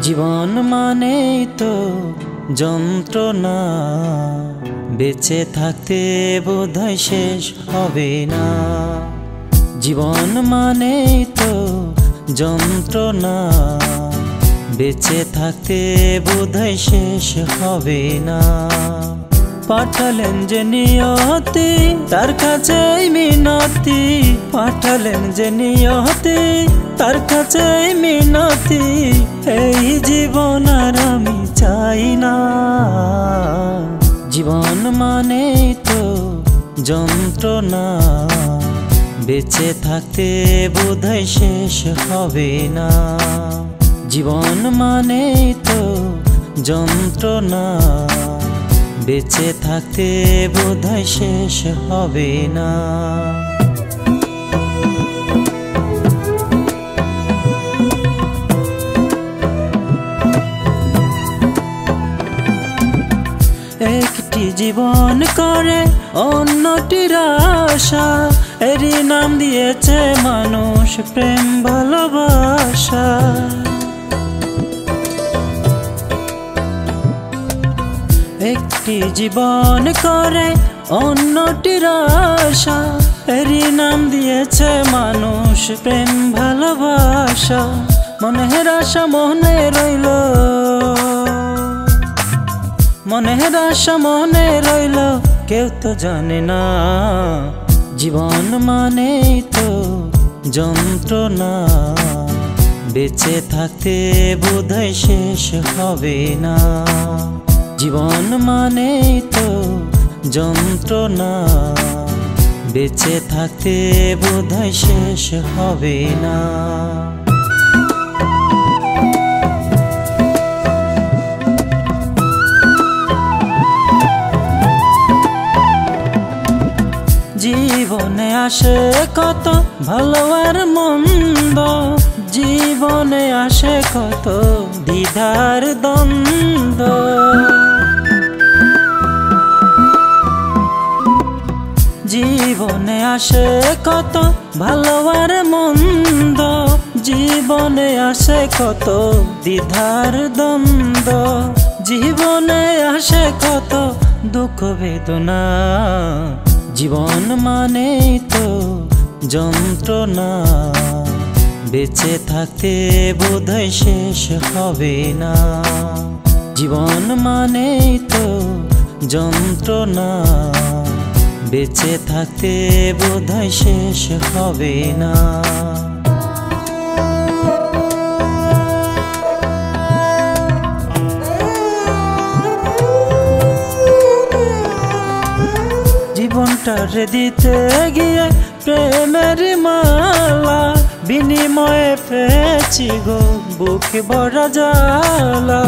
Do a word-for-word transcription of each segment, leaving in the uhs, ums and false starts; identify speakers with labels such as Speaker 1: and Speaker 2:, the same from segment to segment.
Speaker 1: জীবন মানেই তো যন্ত্রণা, বেঁচে থাকতে বোধহয় শেষ হবে না। জীবন মানেই তো যন্ত্রণা, বেঁচে থাকতে বোধহয় শেষ হবে না। পাঠালেন যে নিয়তি তার কাছেই মিনতি, পাঠালেন যে নিয়তি তার কাছেই মিনতি। এই জীবন আর আমি চাই না। জীবন মানেই তো যন্ত্রণা, বেঁচে থাকতে বোধহয় শেষ হবে না। জীবন মানেই তো যন্ত্রণা, বেঁচে থাকতে বোধহয় শেষ হবে না। একটি জীবন করে অন্যটির আশা, এরই নাম দিয়েছে মানুষ প্রেম ভালোবাসা। একটি জীবন করে অন্যটির আশা, এরই নাম দিয়েছে মানুষ প্রেম ভালোবাসা। মনের আশা মনে রইল, মনের আশা মনে রইল, কেউ তো জানে না। জীবন মানেই তো যন্ত্রণা, বেঁচে থাকতে বোধহয় শেষ হবে না। জীবন মানেই তো যন্ত্রণা, বেঁচে থাকতে বোধহয় শেষ হবে না। জীবনে আসে কত ভালো আর মন্দ, জীবনে আসে কত দ্বিধার দ্বন্দ্ব। জীবনে আসে কত ভালো আর মন্দ, জীবনে আসে কত দ্বিধার দ্বন্দ্ব। জীবনে আসে কত দুঃখ বেদনা। জীবন মানেই তো যন্ত্রণা, বেঁচে থাকতে বোধহয় শেষ হবে না। জীবন মানেই তো যন্ত্রণা, বেঁচে থাকতে বোধহয় শেষ হবে না। জীবনটারে দিতে গিয়ে প্রেমের মালা, বিনিময়ে পেয়েছি গো বুক ভরা জ্বালা।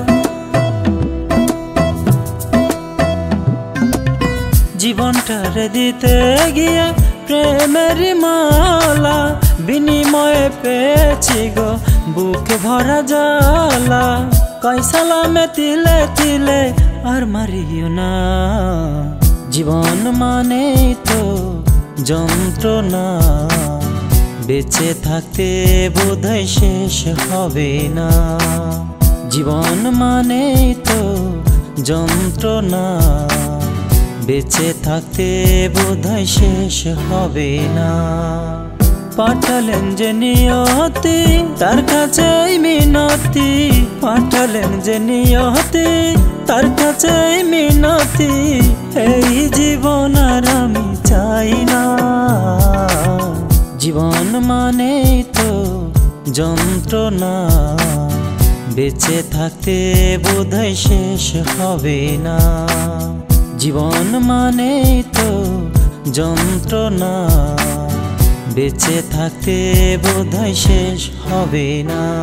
Speaker 1: জীবনটারে দিতে গিয়ে প্রেমের মালা, বিনিময়ে পেয়েছি গো বুক ভরা জ্বালা। কই সালামে তিলে তিলে আর মারিও না। জীবন মানেই তো যন্ত্রণা, বেঁচে থাকতে বোধহয় শেষ হবে না। জীবন মানেই তো যন্ত্রণা, বেঁচে থাকতে বোধহয় শেষ হবে না। পাঠালেন যে নিয়তি তার কাছেই মিনতি, পাঠালেন যে নিয়তি তার কাছেই মিনতি। এই জীবন আর আমি চাই না। জীবন মানেই তো যন্ত্রণা, বেঁচে থাকতে বোধহয় শেষ হবে না। জীবন মানেই তো যন্ত্রণা, বেঁচে থাকতে বোধহয় শেষ হবে না।